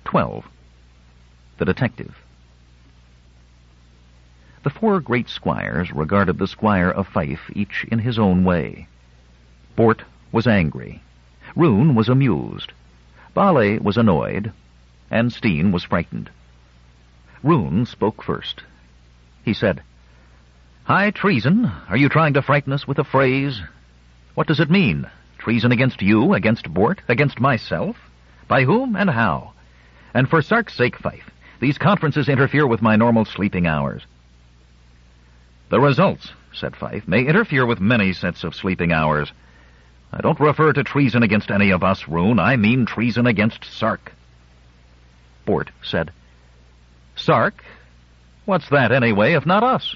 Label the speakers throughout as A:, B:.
A: 12. The Detective. The four great squires regarded the Squire of Fife each in his own way. Bort was angry. Roon was amused. Bale was annoyed. And Steen was frightened. Roon spoke first. He said, "High treason? Are you trying to frighten us with a phrase? What does it mean? Treason against you, against Bort, against myself? By whom and how? And for Sark's sake, Fife, these conferences interfere with my normal sleeping hours." "The results," said Fife, "may interfere with many sets of sleeping hours. I don't refer to treason against any of us, Roon. I mean treason against Sark." Bort said, "Sark? What's that, anyway, if not us?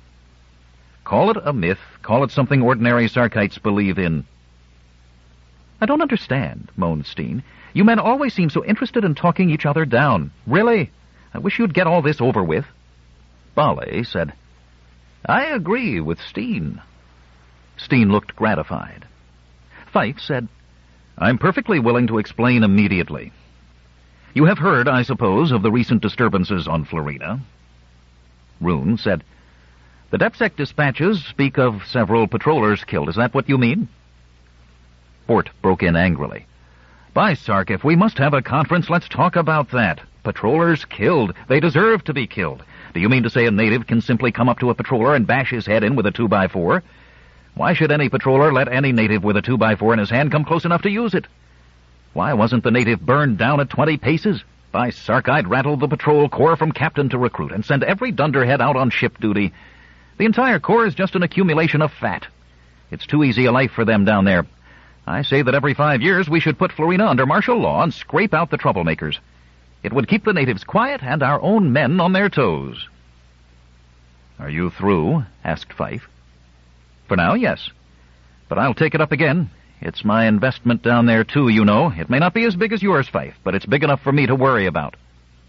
A: Call it a myth. Call it something ordinary Sarkites believe in." "I don't understand," moaned Steen. "You men always seem so interested in talking each other down. Really? I wish you'd get all this over with." Bale said, "I agree with Steen." Steen looked gratified. Fife said, "I'm perfectly willing to explain immediately. You have heard, I suppose, of the recent disturbances on Florina." Roon said, "The DepSec dispatches speak of several patrollers killed. Is that what you mean?" Bort broke in angrily. "By Sark, if we must have a conference, let's talk about that. Patrollers killed. They deserve to be killed. Do you mean to say a native can simply come up to a patroller and bash his head in with a 2x4? Why should any patroller let any native with a 2x4 in his hand come close enough to use it? Why wasn't the native burned down at 20 paces? By Sark, I'd rattle the patrol corps from captain to recruit and send every dunderhead out on ship duty. The entire corps is just an accumulation of fat. It's too easy a life for them down there. I say that every 5 years we should put Florina under martial law and scrape out the troublemakers. It would keep the natives quiet and our own men on their toes." "Are you through?" asked Fife. "For now, yes. But I'll take it up again. It's my investment down there, too, you know. It may not be as big as yours, Fife, but it's big enough for me to worry about."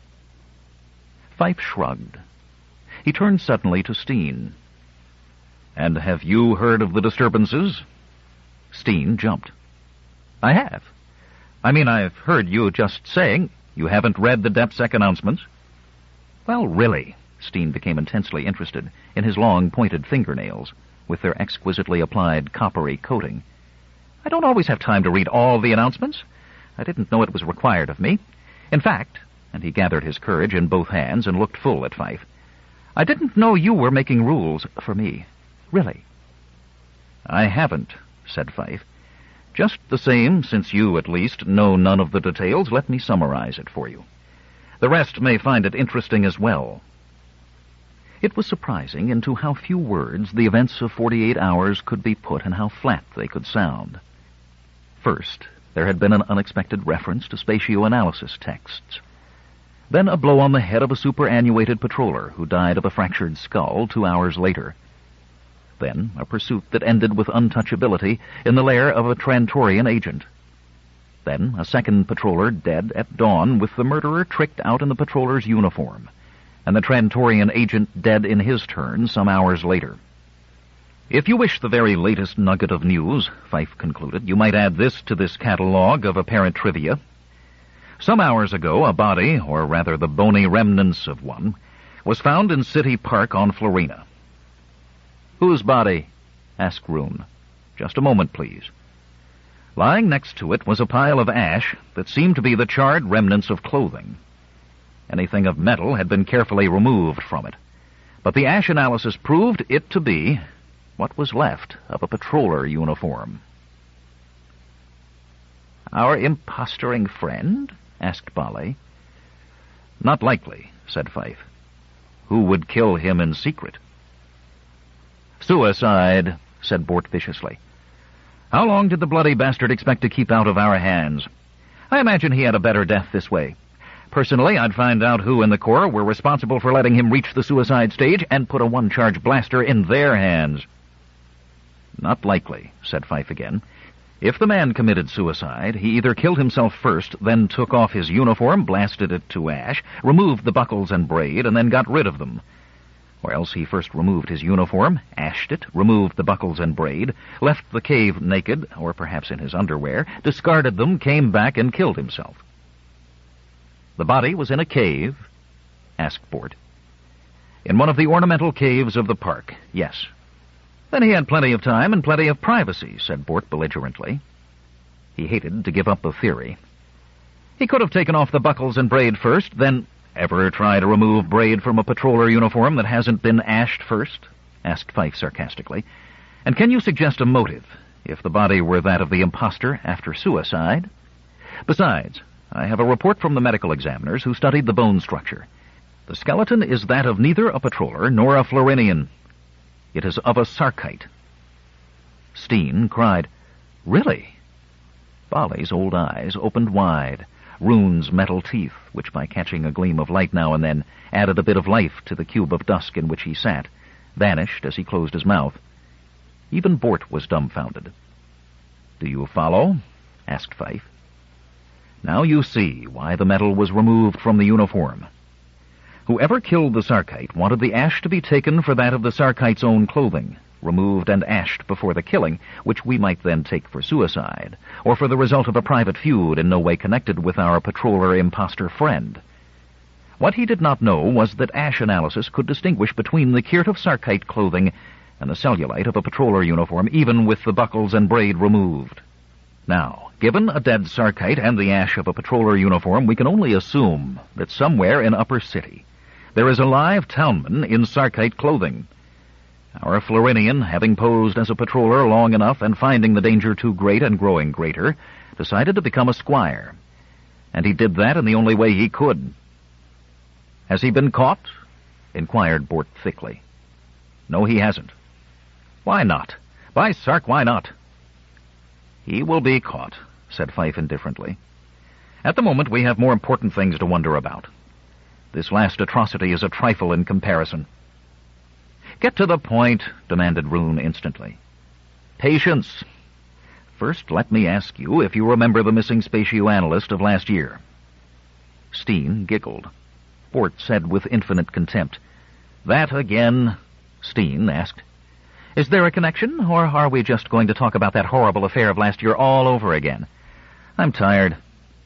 A: Fife shrugged. He turned suddenly to Steen. "And have you heard of the disturbances?" Steen jumped. "I have. I mean, I've heard you just saying. You haven't read the DepSec announcements?" "Well, really." Steen became intensely interested in his long, pointed fingernails, with their exquisitely applied coppery coating. "I don't always have time to read all the announcements. I didn't know it was required of me. In fact," and he gathered his courage in both hands and looked full at Fife, "I didn't know you were making rules for me. Really." "I haven't," said Fife. "Just the same, since you, at least, know none of the details, let me summarize it for you. The rest may find it interesting as well." It was surprising into how few words the events of 48 hours could be put and how flat they could sound. First, there had been an unexpected reference to spatioanalysis texts. Then a blow on the head of a superannuated patroller who died of a fractured skull 2 hours later. Then a pursuit that ended with untouchability in the lair of a Trantorian agent. Then a second patroller dead at dawn with the murderer tricked out in the patroller's uniform, and the Trantorian agent dead in his turn some hours later. "If you wish the very latest nugget of news," Fife concluded, "you might add this to this catalogue of apparent trivia. Some hours ago, a body, or rather the bony remnants of one, was found in City Park on Florina." "Whose body?" asked Roon. "Just a moment, please." Lying next to it was a pile of ash that seemed to be the charred remnants of clothing. Anything of metal had been carefully removed from it, but the ash analysis proved it to be what was left of a patroller uniform. "Our impostoring friend?" asked Bale. "Not likely," said Fife. "Who would kill him in secret?" "Suicide," said Bort viciously. "How long did the bloody bastard expect to keep out of our hands? I imagine he had a better death this way. Personally, I'd find out who in the Corps were responsible for letting him reach the suicide stage and put a one-charge blaster in their hands." "Not likely," said Fife again. "If the man committed suicide, he either killed himself first, then took off his uniform, blasted it to ash, removed the buckles and braid, and then got rid of them. Or else he first removed his uniform, ashed it, removed the buckles and braid, left the cave naked, or perhaps in his underwear, discarded them, came back, and killed himself." The body was in a cave? Asked Bort. In one of the ornamental caves of the park, yes. Then he had plenty of time and plenty of privacy, said Bort belligerently. He hated to give up the theory. He could have taken off the buckles and braid first, then... Ever try to remove braid from a patroller uniform that hasn't been ashed first? Asked Fife sarcastically. And can you suggest a motive, if the body were that of the imposter after suicide? Besides, I have a report from the medical examiners who studied the bone structure. The skeleton is that of neither a patroller nor a Florinian. It is of a Sarkite. Steen cried, Really? Bali's old eyes opened wide. Rune's metal teeth, which by catching a gleam of light now and then added a bit of life to the cube of dusk in which he sat, vanished as he closed his mouth. Even Bort was dumbfounded. Do you follow? Asked Fife. Now you see why the metal was removed from the uniform. Whoever killed the Sarkite wanted the ash to be taken for that of the Sarkite's own clothing, removed and ashed before the killing, which we might then take for suicide, or for the result of a private feud in no way connected with our patroller imposter friend. What he did not know was that ash analysis could distinguish between the kirt of Sarkite clothing and the cellulite of a patroller uniform, even with the buckles and braid removed. Now, given a dead Sarkite and the ash of a patroller uniform, we can only assume that somewhere in Upper City there is a live townman in Sarkite clothing. Our Florinian, having posed as a patroller long enough and finding the danger too great and growing greater, decided to become a squire. And he did that in the only way he could. Has he been caught? Inquired Bort thickly. No, he hasn't. Why not? By Sark, why not? He will be caught, said Fife indifferently. At the moment we have more important things to wonder about. This last atrocity is a trifle in comparison. Get to the point, demanded Rune instantly. Patience. First, let me ask you if you remember the missing spatioanalyst of last year. Steen giggled. Bort said with infinite contempt. That again? Steen asked. Is there a connection, or are we just going to talk about that horrible affair of last year all over again? I'm tired.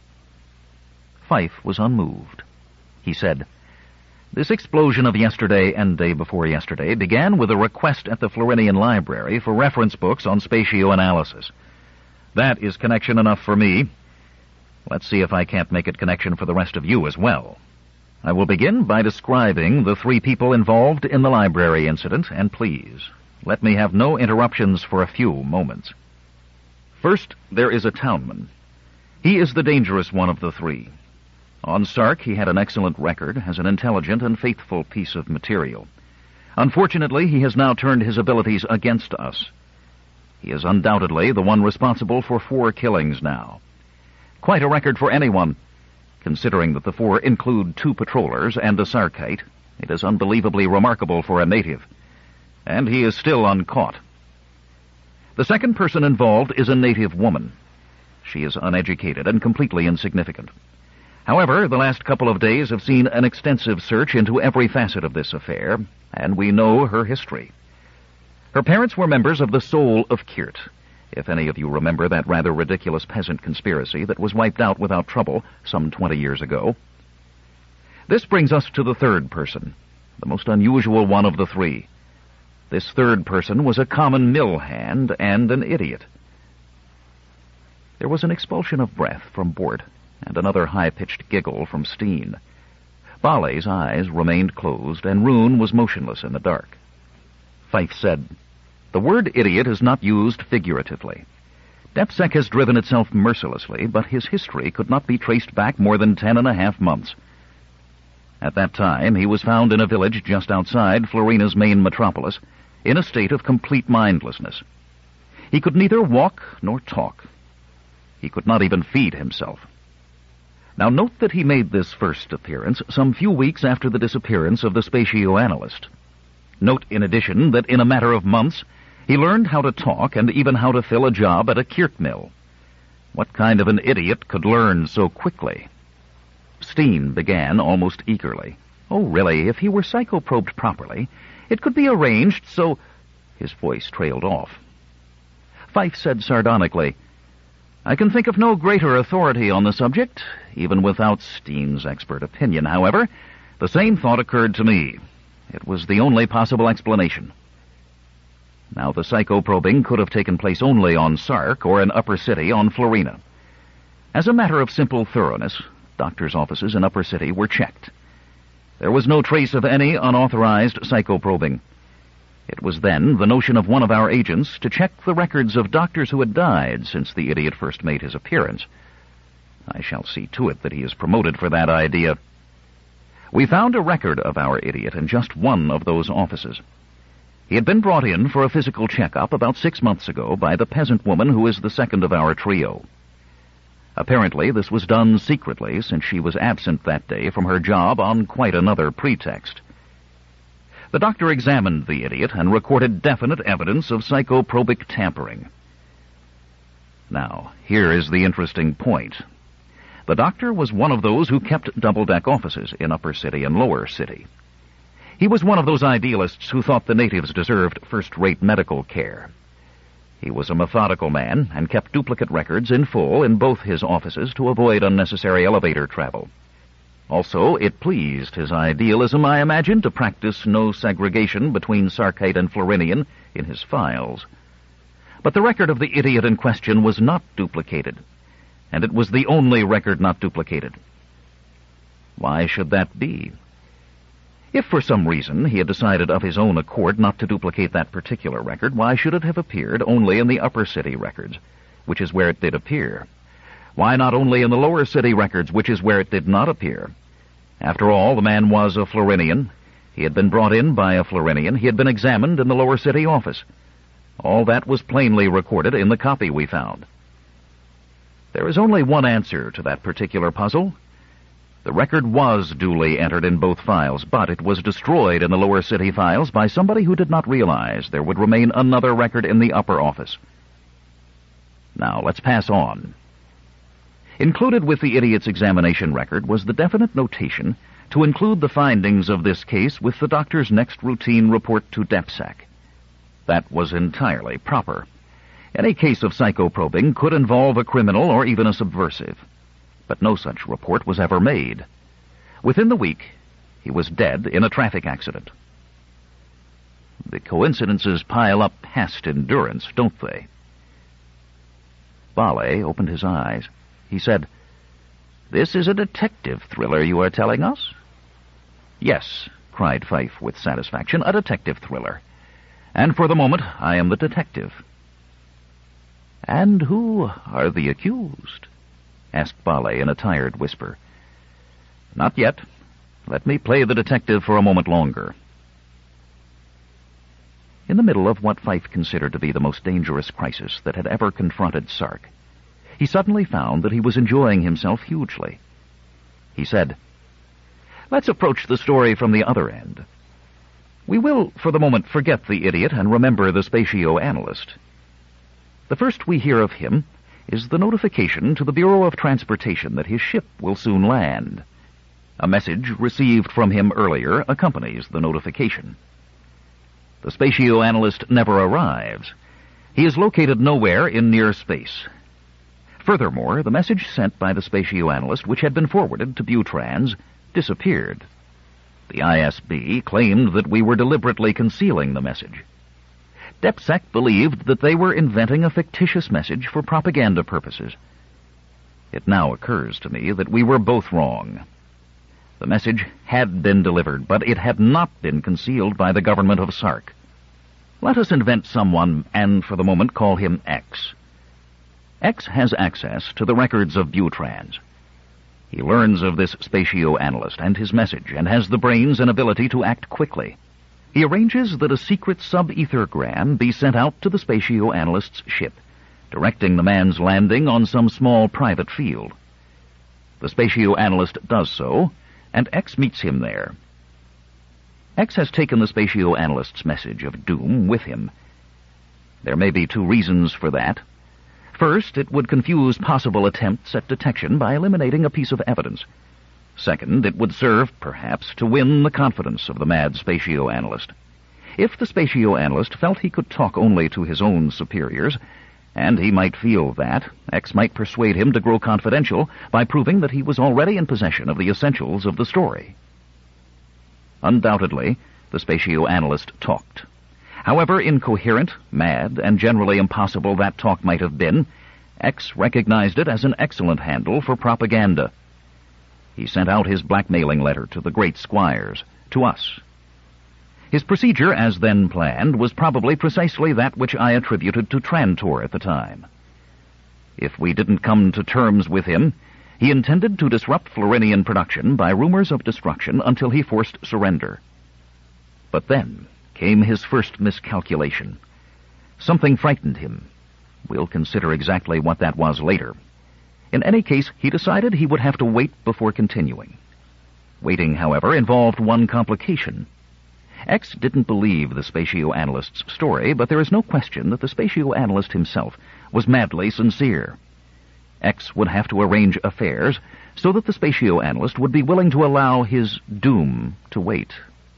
A: Fife was unmoved. He said, This explosion of yesterday and day before yesterday began with a request at the Florinian Library for reference books on spatioanalysis. That is connection enough for me. Let's see if I can't make it connection for the rest of you as well. I will begin by describing the 3 people involved in the library incident, and please, let me have no interruptions for a few moments. First, there is a townman. He is the dangerous one of the 3. On Sark, he had an excellent record as an intelligent and faithful piece of material. Unfortunately, he has now turned his abilities against us. He is undoubtedly the one responsible for 4 killings now. Quite a record for anyone. Considering that the 4 include 2 patrollers and a Sarkite, it is unbelievably remarkable for a native. And he is still uncaught. The second person involved is a native woman. She is uneducated and completely insignificant. However, the last couple of days have seen an extensive search into every facet of this affair, and we know her history. Her parents were members of the Soul of Kirt, if any of you remember that rather ridiculous peasant conspiracy that was wiped out without trouble some 20 years ago. This brings us to the third person, the most unusual one of the 3. This third person was a common mill hand and an idiot. There was an expulsion of breath from Bort, and another high-pitched giggle from Steen. Bali's eyes remained closed, and Rune was motionless in the dark. Fife said, The word idiot is not used figuratively. DepSec has driven itself mercilessly, but his history could not be traced back more than 10.5 months. At that time, he was found in a village just outside Florina's main metropolis, in a state of complete mindlessness. He could neither walk nor talk. He could not even feed himself. Now note that he made this first appearance some few weeks after the disappearance of the spatioanalyst. Note, in addition, that in a matter of months, he learned how to talk and even how to fill a job at a kirt mill. What kind of an idiot could learn so quickly? Steen began almost eagerly. Oh, really, if he were psychoprobed properly, it could be arranged so... His voice trailed off. Fife said sardonically, I can think of no greater authority on the subject, even without Steen's expert opinion. However, the same thought occurred to me. It was the only possible explanation. Now, the psychoprobing could have taken place only on Sark or in Upper City on Florina. As a matter of simple thoroughness, doctors' offices in Upper City were checked. There was no trace of any unauthorized psychoprobing. It was then the notion of one of our agents to check the records of doctors who had died since the idiot first made his appearance. I shall see to it that he is promoted for that idea. We found a record of our idiot in just one of those offices. He had been brought in for a physical checkup about 6 months ago by the peasant woman who is the second of our trio. Apparently, this was done secretly, since she was absent that day from her job on quite another pretext. The doctor examined the idiot and recorded definite evidence of psychoprobic tampering. Now, here is the interesting point. The doctor was one of those who kept double-deck offices in Upper City and Lower City. He was one of those idealists who thought the natives deserved first-rate medical care. He was a methodical man and kept duplicate records in full in both his offices to avoid unnecessary elevator travel. Also, it pleased his idealism, I imagine, to practice no segregation between Sarkite and Florinian in his files. But the record of the idiot in question was not duplicated, and it was the only record not duplicated. Why should that be? If for some reason he had decided of his own accord not to duplicate that particular record, why should it have appeared only in the Upper City records, which is where it did appear? Why not only in the Lower City records, which is where it did not appear? After all, the man was a Florinian. He had been brought in by a Florinian. He had been examined in the Lower City office. All that was plainly recorded in the copy we found. There is only one answer to that particular puzzle. The record was duly entered in both files, but it was destroyed in the Lower City files by somebody who did not realize there would remain another record in the upper office. Now, let's pass on. Included with the idiot's examination record was the definite notation to include the findings of this case with the doctor's next routine report to DEPSAC. That was entirely proper. Any case of psychoprobing could involve a criminal or even a subversive. But no such report was ever made. Within the week, he was dead in a traffic accident. The coincidences pile up past endurance, don't they? Bale opened his eyes. He said, "This is a detective thriller you are telling us?" "Yes," cried Fife with satisfaction, "a detective thriller. And for the moment, I am the detective." "And who are the accused?" asked Bale in a tired whisper. "Not yet. Let me play the detective for a moment longer." In the middle of what Fife considered to be the most dangerous crisis that had ever confronted Sark, he suddenly found that he was enjoying himself hugely. He said, "Let's approach the story from the other end. We will, for the moment, forget the idiot and remember the spatio-analyst. The first we hear of him is the notification to the Bureau of Transportation that his ship will soon land. A message received from him earlier accompanies the notification. The spatio-analyst never arrives. He is located nowhere in near space. Furthermore, the message sent by the spatio-analyst, which had been forwarded to Butrans, disappeared. The ISB claimed that we were deliberately concealing the message. DEPSAC believed that they were inventing a fictitious message for propaganda purposes. It now occurs to me that we were both wrong. The message had been delivered, but it had not been concealed by the government of Sark. Let us invent someone, and for the moment call him X. X has access to the records of Butrans. He learns of this spatio-analyst and his message, and has the brains and ability to act quickly. He arranges that a secret sub-ethergram be sent out to the spatio-analyst's ship, directing the man's landing on some small private field. The spatio-analyst does so, and X meets him there. X has taken the spatio-analyst's message of doom with him. There may be two reasons for that. First, it would confuse possible attempts at detection by eliminating a piece of evidence. Second, it would serve, perhaps, to win the confidence of the mad spatio-analyst. If the spatio-analyst felt he could talk only to his own superiors, and he might feel that. X might persuade him to grow confidential by proving that he was already in possession of the essentials of the story. Undoubtedly, the spatioanalyst talked. However incoherent, mad, and generally impossible that talk might have been, X recognized it as an excellent handle for propaganda. He sent out his blackmailing letter to the great squires, to us. His procedure, as then planned, was probably precisely that which I attributed to Trantor at the time. If we didn't come to terms with him, he intended to disrupt Florinian production by rumors of destruction until he forced surrender. But then came his first miscalculation. Something frightened him. We'll consider exactly what that was later. In any case, he decided he would have to wait before continuing. Waiting, however, involved one complication. X didn't believe the spatioanalyst's story, but there is no question that the spatioanalyst himself was madly sincere. X would have to arrange affairs so that the spatioanalyst would be willing to allow his doom to wait.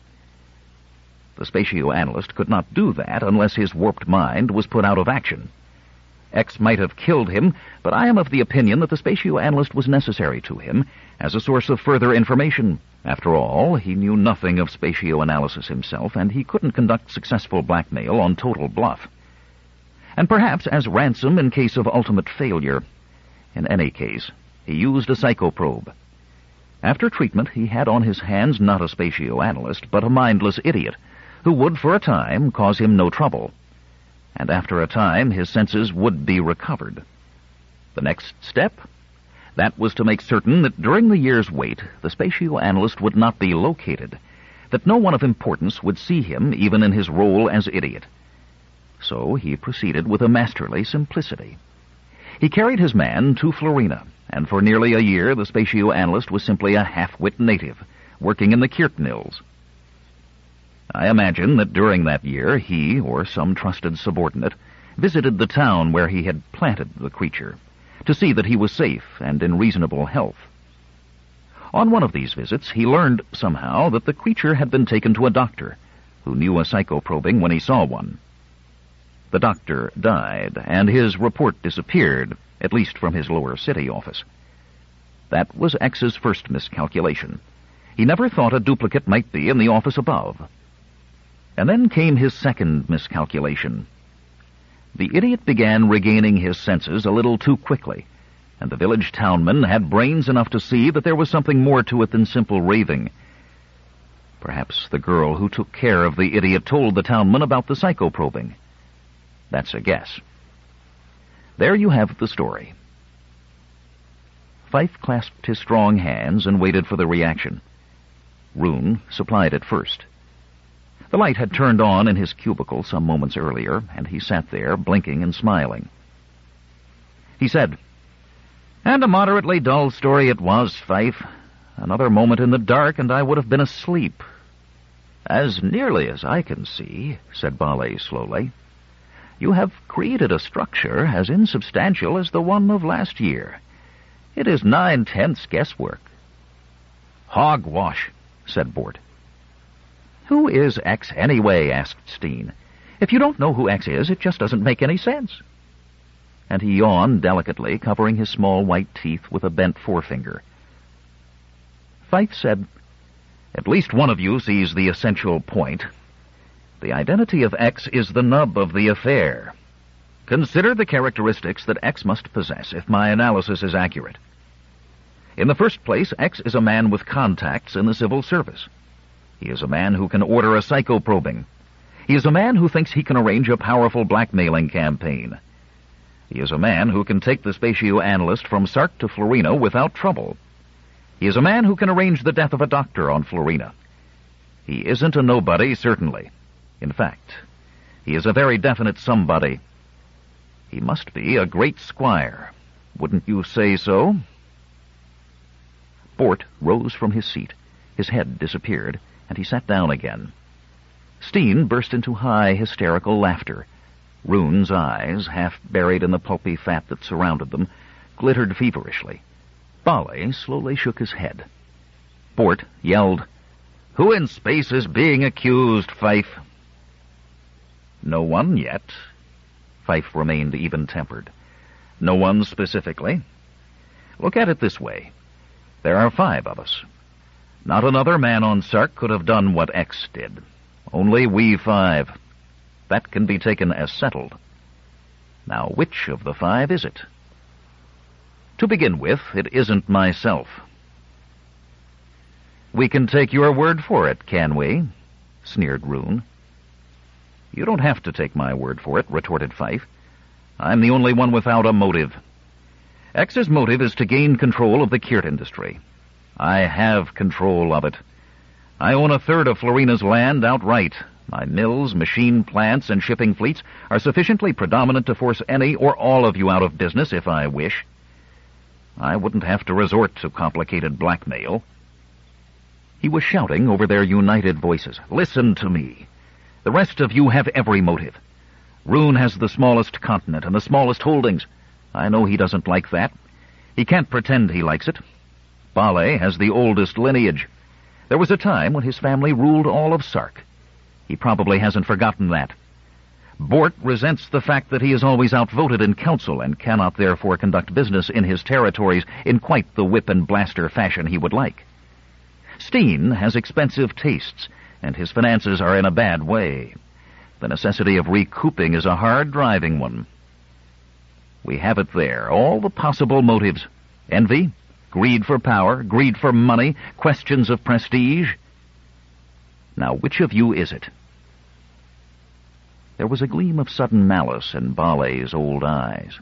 A: The spatioanalyst could not do that unless his warped mind was put out of action. X might have killed him, but I am of the opinion that the spatioanalyst was necessary to him as a source of further information. After all, he knew nothing of spatioanalysis himself, and he couldn't conduct successful blackmail on total bluff. And perhaps as ransom in case of ultimate failure. In any case, he used a psychoprobe. After treatment, he had on his hands not a spatioanalyst, but a mindless idiot, who would, for a time, cause him no trouble. And after a time, his senses would be recovered. The next step? That was to make certain that during the year's wait, the spatioanalyst would not be located, that no one of importance would see him even in his role as idiot. So he proceeded with a masterly simplicity. He carried his man to Florina, and for nearly a year the spatioanalyst was simply a half-wit native, working in the Kirknills. I imagine that during that year he, or some trusted subordinate, visited the town where he had planted the creature, to see that he was safe and in reasonable health. On one of these visits, he learned somehow that the creature had been taken to a doctor, who knew a psychoprobing when he saw one. The doctor died, and his report disappeared, at least from his lower city office. That was X's first miscalculation. He never thought a duplicate might be in the office above. And then came his second miscalculation. The idiot began regaining his senses a little too quickly, and the village townman had brains enough to see that there was something more to it than simple raving. Perhaps the girl who took care of the idiot told the townman about the psychoprobing. That's a guess. There you have the story. Fife clasped his strong hands and waited for the reaction. Rune supplied it first. The light had turned on in his cubicle some moments earlier, and he sat there, blinking and smiling. He said, "And a moderately dull story it was, Fife. Another moment in the dark, and I would have been asleep." "As nearly as I can see," said Bale slowly, "you have created a structure as insubstantial as the one of last year. It is 9/10 guesswork." "Hogwash," said Bort. "Who is X anyway?" asked Steen. "If you don't know who X is, it just doesn't make any sense." And he yawned delicately, covering his small white teeth with a bent forefinger. Fife said, "At least one of you sees the essential point. The identity of X is the nub of the affair. Consider the characteristics that X must possess if my analysis is accurate. In the first place, X is a man with contacts in the civil service. He is a man who can order a psychoprobing. He is a man who thinks he can arrange a powerful blackmailing campaign. He is a man who can take the spatioanalyst from Sark to Florina without trouble. He is a man who can arrange the death of a doctor on Florina. He isn't a nobody, certainly. In fact, he is a very definite somebody. He must be a great squire. Wouldn't you say so?" Bort rose from his seat. His head disappeared, and he sat down again. Steen burst into high, hysterical laughter. Rune's eyes, half buried in the pulpy fat that surrounded them, glittered feverishly. Bale slowly shook his head. Bort yelled, "Who in space is being accused, Fife?" "No one yet." Fife remained even-tempered. "No one specifically. Look at it this way. There are 5 of us. Not another man on Sark could have done what X did. Only we 5. That can be taken as settled. Now, which of the 5 is it? To begin with, it isn't myself." "We can take your word for it, can we?" sneered Roon. "You don't have to take my word for it," retorted Fife. "I'm the only one without a motive. X's motive is to gain control of the Kirt industry. I have control of it. I own 1/3 of Florina's land outright. My mills, machine plants, and shipping fleets are sufficiently predominant to force any or all of you out of business if I wish. I wouldn't have to resort to complicated blackmail." He was shouting over their united voices. "Listen to me. The rest of you have every motive. Roon has the smallest continent and the smallest holdings. I know he doesn't like that. He can't pretend he likes it. Bale has the oldest lineage. There was a time when his family ruled all of Sark. He probably hasn't forgotten that. Bort resents the fact that he is always outvoted in council and cannot therefore conduct business in his territories in quite the whip and blaster fashion he would like. Steen has expensive tastes, and his finances are in a bad way. The necessity of recouping is a hard driving one. We have it there, all the possible motives. Envy, greed for power, greed for money, questions of prestige. Now, which of you is it?" There was a gleam of sudden malice in Bale's old eyes.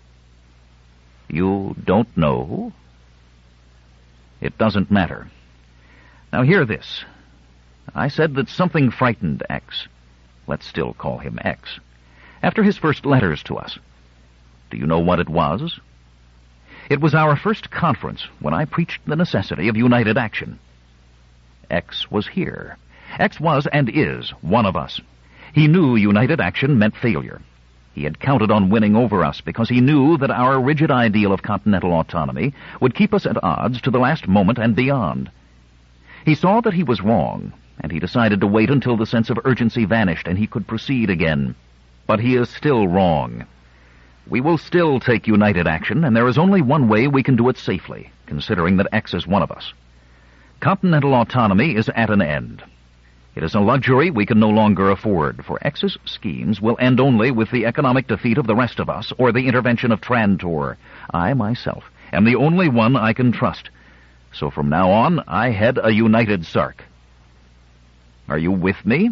A: "You don't know? It doesn't matter. Now hear this. I said that something frightened X. Let's still call him X. After his first letters to us. Do you know what it was? It was our first conference when I preached the necessity of united action. X was here. X was and is one of us. He knew united action meant failure. He had counted on winning over us because he knew that our rigid ideal of continental autonomy would keep us at odds to the last moment and beyond. He saw that he was wrong, and he decided to wait until the sense of urgency vanished and he could proceed again. But he is still wrong. We will still take united action, and there is only one way we can do it safely, considering that X is one of us. Continental autonomy is at an end. It is a luxury we can no longer afford, for X's schemes will end only with the economic defeat of the rest of us or the intervention of Trantor. I, myself, am the only one I can trust. So from now on, I head a united Sark. Are you with me?"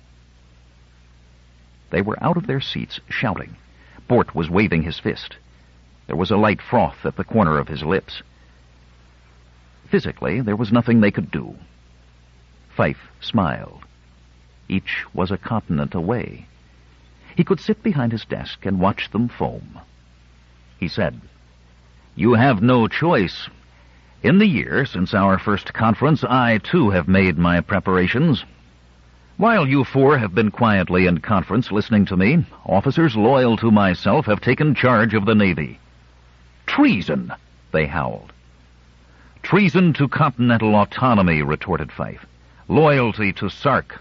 A: They were out of their seats, shouting. Bort was waving his fist. There was a light froth at the corner of his lips. Physically, there was nothing they could do. Fife smiled. Each was a continent away. He could sit behind his desk and watch them foam. He said, "You have no choice. In the year since our first conference, I, too, have made my preparations. While you 4 have been quietly in conference listening to me, officers loyal to myself have taken charge of the Navy." "Treason!" they howled. "Treason to continental autonomy," retorted Fife. "Loyalty to Sark."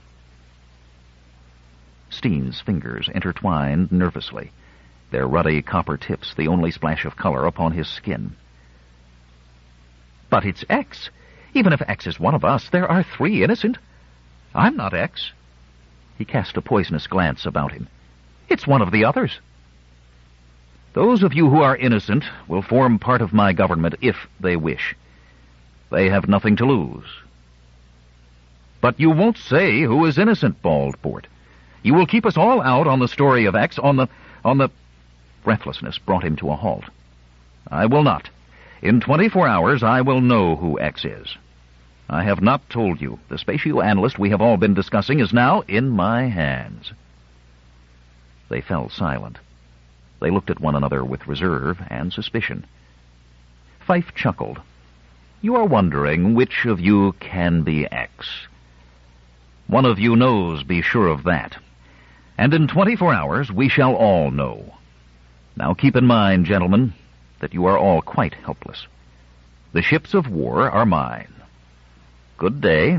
A: Steen's fingers intertwined nervously, their ruddy copper tips the only splash of color upon his skin. "But it's X. Even if X is one of us, there are 3 innocent. I'm not X." He cast a poisonous glance about him. "It's one of the others." "Those of you who are innocent will form part of my government if they wish. They have nothing to lose." "But you won't say who is innocent," bawled Bort. "You will keep us all out on the story of X, on the... Breathlessness brought him to a halt. "I will not. In 24 hours I will know who X is. I have not told you. The spatio-analyst we have all been discussing is now in my hands." They fell silent. They looked at one another with reserve and suspicion. Fife chuckled. "You are wondering which of you can be X. One of you knows, be sure of that. And in 24 hours we shall all know. Now keep in mind, gentlemen, that you are all quite helpless. The ships of war are mine. Good day."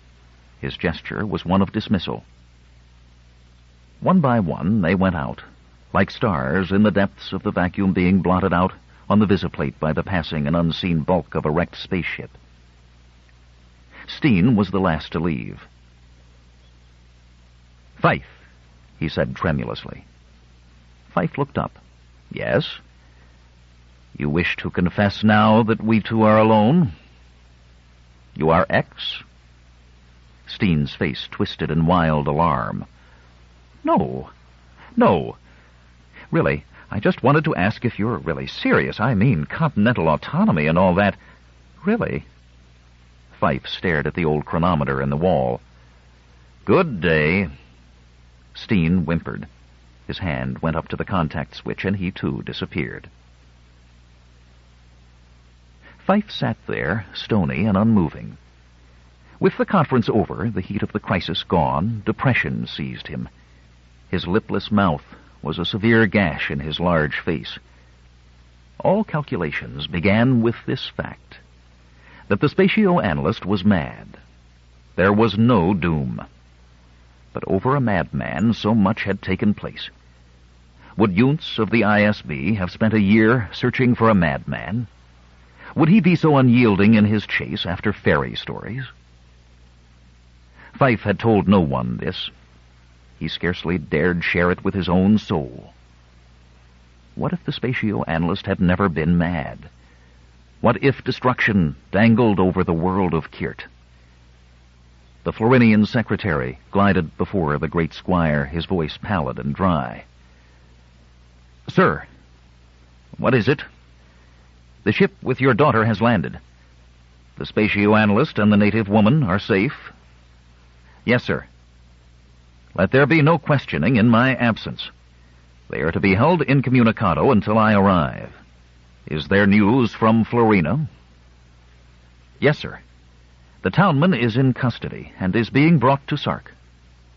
A: His gesture was one of dismissal. One by one they went out, like stars in the depths of the vacuum being blotted out on the visiplate by the passing and unseen bulk of a wrecked spaceship. Steen was the last to leave. "Fife," he said tremulously. Fife looked up. "Yes?" "You wish to confess now that we two are alone? You are X?" Steen's face twisted in wild alarm. No. Really, I just wanted to ask if you're really serious. I mean, continental autonomy and all that. Really?" Fife stared at the old chronometer in the wall. "Good day." Steen whimpered. His hand went up to the contact switch, and he too disappeared. Fife sat there, stony and unmoving. With the conference over, the heat of the crisis gone, depression seized him. His lipless mouth was a severe gash in his large face. All calculations began with this fact, that the spatio-analyst was mad. There was no doom. But over a madman so much had taken place. Would Yunts of the ISB have spent a year searching for a madman? Would he be so unyielding in his chase after fairy stories? Fife had told no one this. He scarcely dared share it with his own soul. What if the spatio-analyst had never been mad? What if destruction dangled over the world of Kirt? The Florinian secretary glided before the great squire, his voice pallid and dry. "Sir." "What is it?" "The ship with your daughter has landed. The spatio-analyst and the native woman are safe?" "Yes, sir." "Let there be no questioning in my absence. They are to be held incommunicado until I arrive. Is there news from Florina?" "Yes, sir. The townman is in custody and is being brought to Sark."